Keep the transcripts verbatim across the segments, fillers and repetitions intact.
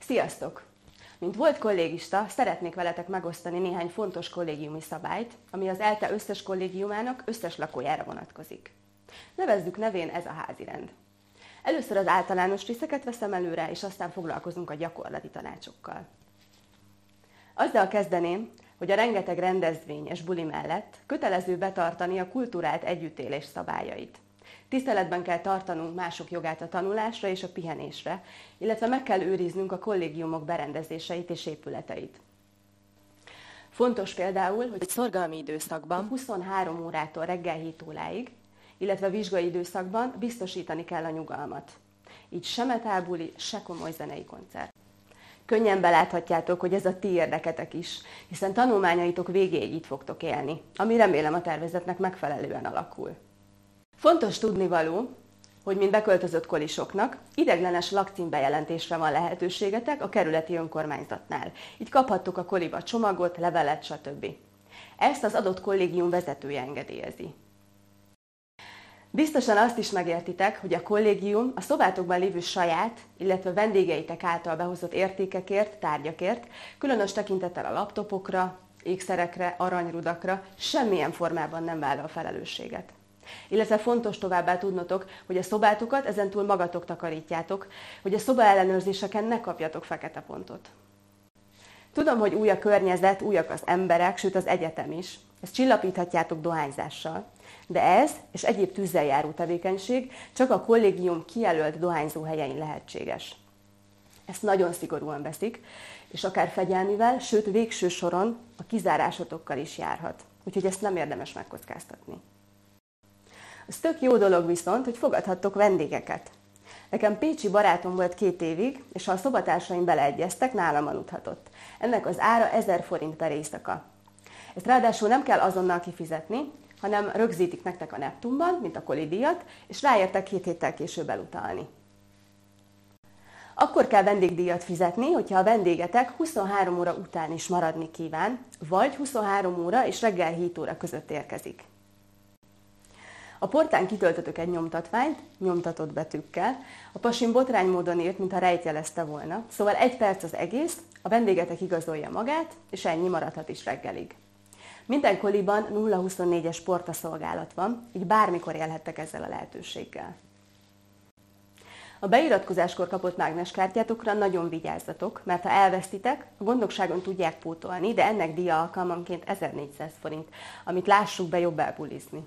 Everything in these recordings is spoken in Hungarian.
Sziasztok! Mint volt kollégista, szeretnék veletek megosztani néhány fontos kollégiumi szabályt, ami az ELTE összes kollégiumának összes lakójára vonatkozik. Nevezzük nevén ez a házirend. Először az általános részeket veszem előre, és aztán foglalkozunk a gyakorlati tanácsokkal. Azzal kezdeném, hogy a rengeteg rendezvény és buli mellett kötelező betartani a kulturált együttélés szabályait. Tiszteletben kell tartanunk mások jogát a tanulásra és a pihenésre, illetve meg kell őriznünk a kollégiumok berendezéseit és épületeit. Fontos például, hogy szorgalmi időszakban huszonhárom órától reggel hét óráig, illetve vizsgai időszakban biztosítani kell a nyugalmat. Így se metábuli, se komoly zenei koncert. Könnyen beláthatjátok, hogy ez a ti érdeketek is, hiszen tanulmányaitok végéig itt fogtok élni, ami remélem a tervezetnek megfelelően alakul. Fontos tudnivaló, hogy mint beköltözött kolisoknak, ideiglenes lakcímbejelentésre van lehetőségetek a kerületi önkormányzatnál. Így kaphattok a koliba csomagot, levelet, stb. Ezt az adott kollégium vezetője engedélyezi. Biztosan azt is megértitek, hogy a kollégium a szobátokban lévő saját, illetve vendégeitek által behozott értékekért, tárgyakért, különös tekintettel a laptopokra, ékszerekre, aranyrudakra semmilyen formában nem vállal felelősséget. Illetve fontos továbbá tudnotok, hogy a szobátokat ezentúl magatok takarítjátok, hogy a szoba ellenőrzéseken ne kapjatok fekete pontot. Tudom, hogy új a környezet, újak az emberek, sőt az egyetem is. Ezt csillapíthatjátok dohányzással. De ez és egyéb tűzzel járó tevékenység csak a kollégium kijelölt dohányzó helyein lehetséges. Ezt nagyon szigorúan veszik, és akár fegyelmivel, sőt végső soron a kizárásotokkal is járhat. Úgyhogy ezt nem érdemes megkockáztatni. Az tök jó dolog viszont, hogy fogadhattok vendégeket. Nekem pécsi barátom volt két évig, és ha a szobatársaim beleegyeztek, nálam aludhatott. Ennek az ára ezer forint per éjszaka. Ezt ráadásul nem kell azonnal kifizetni, hanem rögzítik nektek a Neptunban, mint a kolidíjat, és ráértek két héttel később elutalni. Akkor kell vendégdíjat fizetni, hogyha a vendégetek huszonhárom óra után is maradni kíván, vagy huszonhárom óra és reggel hét óra között érkezik. A portán kitöltötök egy nyomtatványt, nyomtatott betűkkel, a pasim botrány módon írt, mintha rejtjelezte volna, szóval egy perc az egész, a vendégetek igazolja magát, és ennyi maradhat is reggelig. Minden koliban nulla huszonnégyes portaszolgálat van, így bármikor élhettek ezzel a lehetőséggel. A beiratkozáskor kapott mágneskártyátokra nagyon vigyázzatok, mert ha elvesztitek, a gondnokságon tudják pótolni, de ennek díja alkalmanként ezernégyszáz forint, amit lássuk be, jobb elbulizni.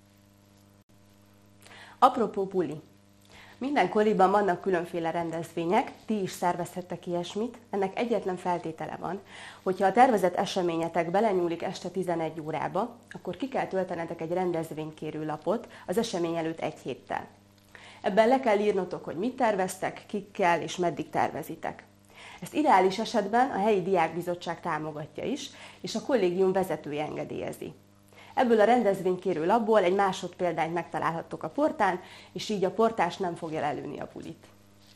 Apropó buli. Minden koliban vannak különféle rendezvények, ti is szervezhettek ilyesmit, ennek egyetlen feltétele van, hogyha a tervezett eseményetek belenyúlik este tizenegy órába, akkor ki kell töltenetek egy rendezvénykérő lapot az esemény előtt egy héttel. Ebben le kell írnotok, hogy mit terveztek, kikkel és meddig tervezitek. Ezt ideális esetben a helyi diákbizottság támogatja is, és a kollégium vezetője engedélyezi. Ebből a rendezvénykérő lapból egy másodpéldányt megtalálhattok a portán, és így a portás nem fogja lelőni a bulit.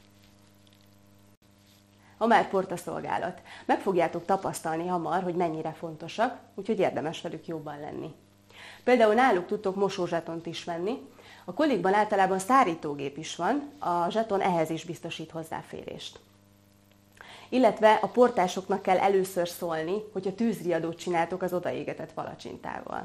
Ha már portaszolgálat, meg fogjátok tapasztalni hamar, hogy mennyire fontosak, úgyhogy érdemes velük jobban lenni. Például náluk tudtok mosózsetont is venni, a kolikban általában szárítógép is van, a zseton ehhez is biztosít hozzáférést. Illetve a portásoknak kell először szólni, hogyha tűzriadót csináltok az odaégetett palacsintával.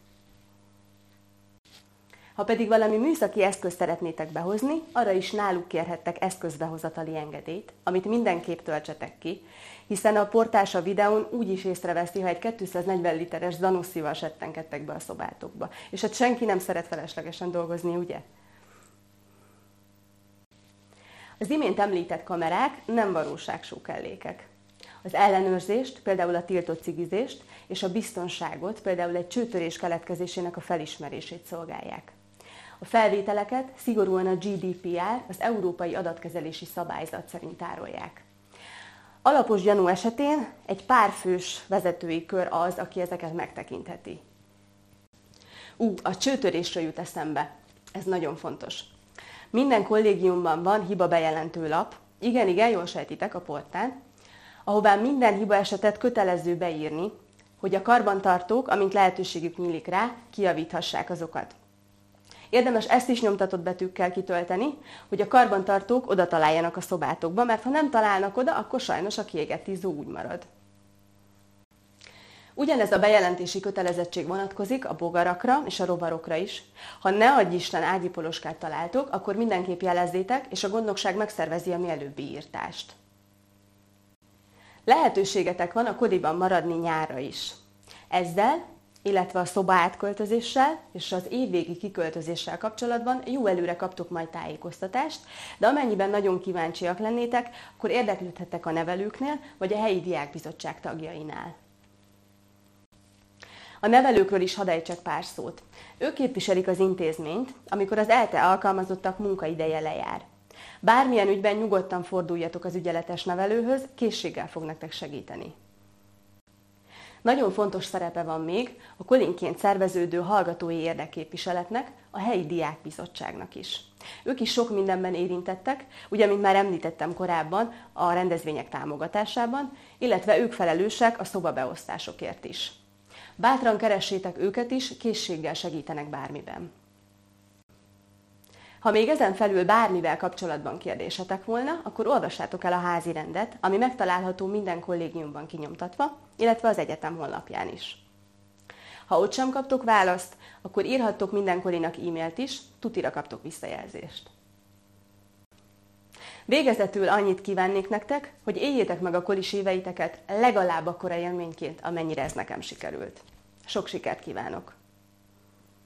Ha pedig valami műszaki eszközt szeretnétek behozni, arra is náluk kérhettek eszközbehozatali engedélyt, amit mindenképp töltsetek ki, hiszen a portás a videón úgy is észreveszi, ha egy kétszáznegyven literes Zanussi-val settenkedtek be a szobátokba. És hát senki nem szeret feleslegesen dolgozni, ugye? Az imént említett kamerák nem valóságshow kellékek. Az ellenőrzést, például a tiltott cigizést, és a biztonságot, például egy csőtörés keletkezésének a felismerését szolgálják. A felvételeket szigorúan a G D P R, az Európai Adatkezelési Szabályzat szerint tárolják. Alapos gyanú esetén egy párfős vezetői kör az, aki ezeket megtekintheti. Ú, a csőtörésről jut eszembe. Ez nagyon fontos. Minden kollégiumban van hiba bejelentő lap, igen, igen, jól sejtitek, a portán, ahová minden hiba esetet kötelező beírni, hogy a karbantartók, amint lehetőségük nyílik rá, kijavíthassák azokat. Érdemes ezt is nyomtatott betűkkel kitölteni, hogy a karbantartók oda találjanak a szobátokba, mert ha nem találnak oda, akkor sajnos a kiégett izzó úgy marad. Ugyanez a bejelentési kötelezettség vonatkozik a bogarakra és a rovarokra is. Ha ne adj Isten ágyi poloskát találtok, akkor mindenképp jelezzétek, és a gondnokság megszervezi a mielőbbi írtást. Lehetőségetek van a kodiban maradni nyárra is. Ezzel, illetve a szoba átköltözéssel és az évvégi kiköltözéssel kapcsolatban jó előre kaptok majd tájékoztatást, de amennyiben nagyon kíváncsiak lennétek, akkor érdeklődhettek a nevelőknél vagy a helyi diákbizottság tagjainál. A nevelőkről is hadd ejtsek pár szót. Ők képviselik az intézményt, amikor az ELTE alkalmazottak munkaideje lejár. Bármilyen ügyben nyugodtan forduljatok az ügyeletes nevelőhöz, készséggel fog nektek segíteni. Nagyon fontos szerepe van még a kolinként szerveződő hallgatói érdekképviseletnek, a helyi diákbizottságnak is. Ők is sok mindenben érintettek, ugye, mint már említettem korábban, a rendezvények támogatásában, illetve ők felelősek a szobabeosztásokért is. Bátran keressétek őket is, készséggel segítenek bármiben. Ha még ezen felül bármivel kapcsolatban kérdésetek volna, akkor olvassátok el a házi rendet, ami megtalálható minden kollégiumban kinyomtatva, illetve az egyetem honlapján is. Ha ott sem kaptok választ, akkor írhattok minden kolinak e-mailt is, tutira kaptok visszajelzést. Végezetül annyit kívánnék nektek, hogy éljétek meg a kolis éveiteket legalább akkora élményként, amennyire ez nekem sikerült. Sok sikert kívánok!